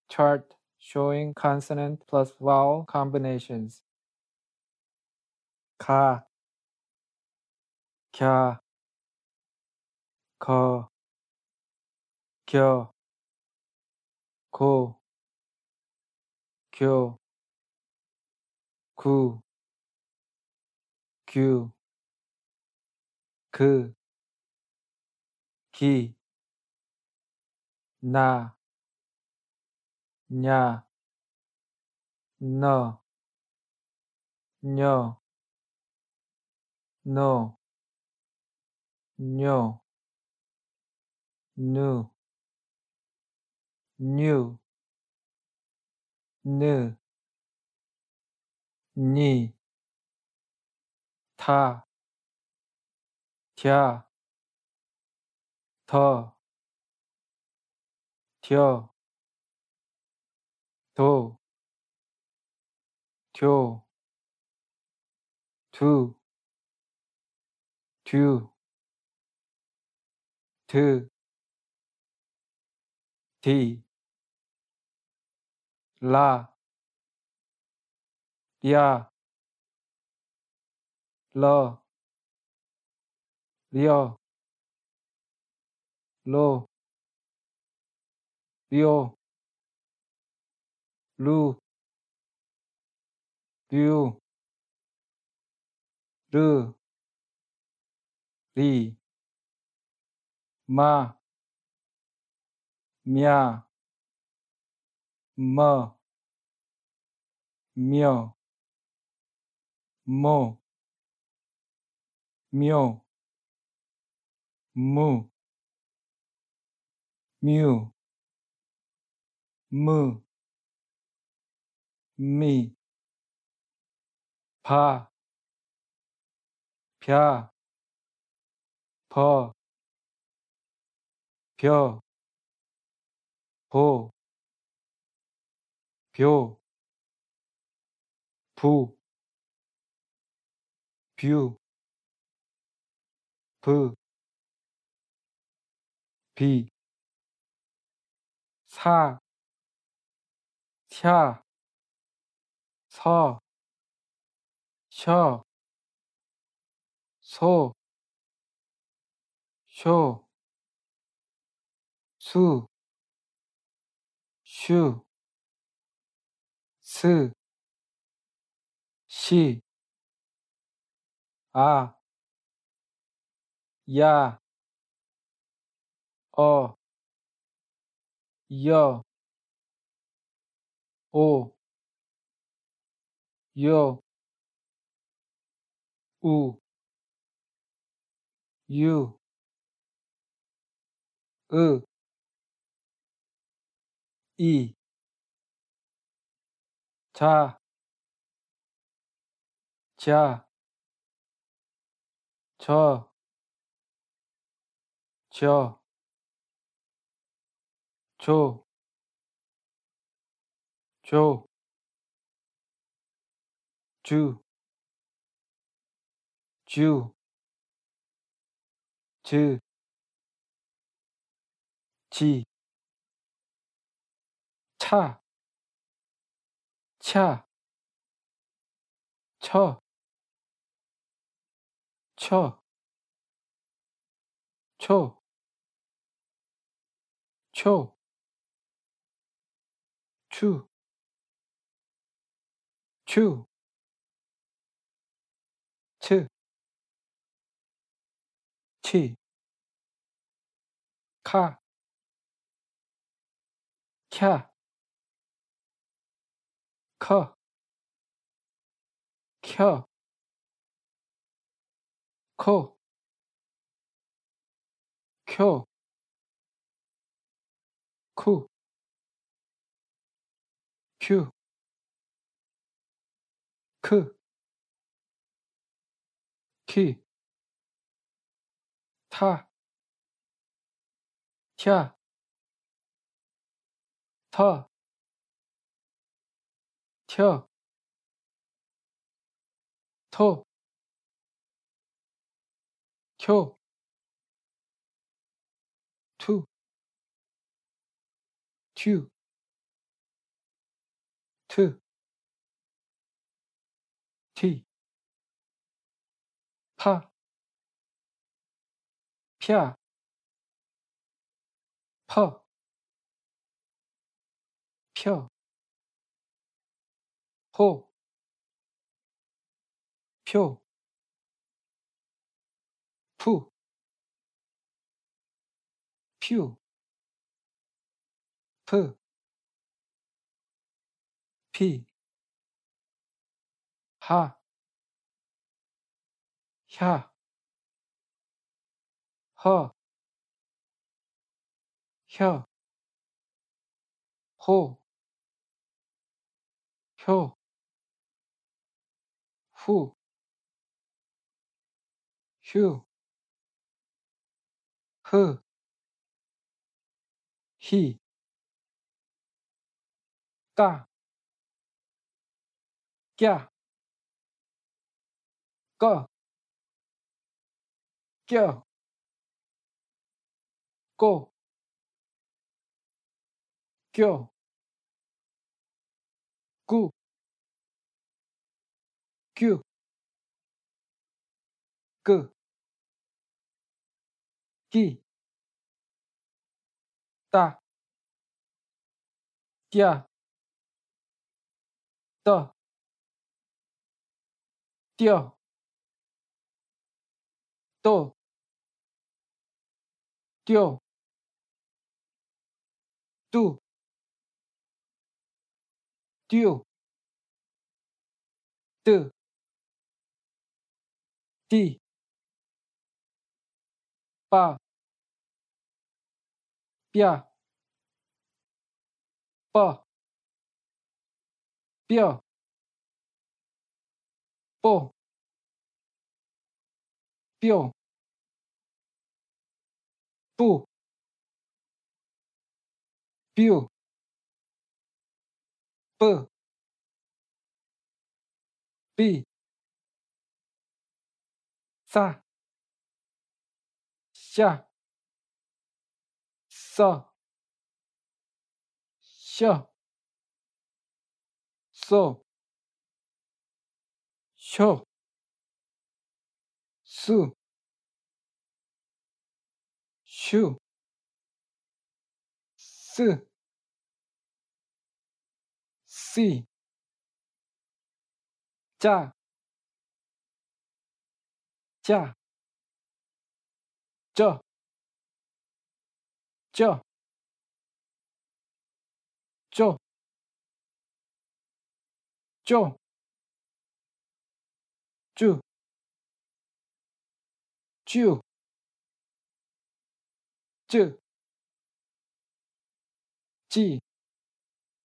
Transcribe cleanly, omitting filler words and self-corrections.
chart showing consonant plus vowel combinations. 가, 갸, 거, 겨, 고, 교, 구, 규, 그, 기, 나, 냐, 너, 녀, 노, 뇨, 누, 뉴, 느, 니, 타, 갸, 더, 뎌, 도, 교, 두, 듀, 드, 디, 라, 야, 러, 려, 로, 료, 루, 류, 르, 리, 마, 냐, 머, 며, 모, 묘, 무, 뮤, 무, 미, 바, 벼, 버, 벼, 보, 벼, 부, 뷰, 브, 비, 사, 샤, 서, 셔, 소, 쇼, 수, 슈, 스, 시, 아, 야, 어, 여, 오, 여, 우, 유, 으, 이, 자, 자, 저, 저, 조, 조, 주, 주, 즈, 지, 차, 차, 처, 쳐, 초, 초, 추, 추, 츠, 치, 카, 캬, 커, 켜, 코, 쿄, 쿠, 큐, 크, 키, 타, 튀, 터, 튀어, 토, 쿄, 투, 튜, to t pa pia po pyo ho pyo pu pyu p pi ha 야 허 혀 호 효 후 휴 흐 히 까꺄 꺼 껴 꼬 껴 꾸 뀨 끄 끼 따 띠아 떠 뛰어 또 뛰어 뚜 뛰어 뜨 띠 빠 삐아 뻐 뼈 뽀 뼈 뿌 뷰 뿌 삐 싸 샤 써 셔 쏘 쇼 수 슈 스 시 짜 짜 쩌 쩌 쪼 쪼 쭈 쭈 쯔 찌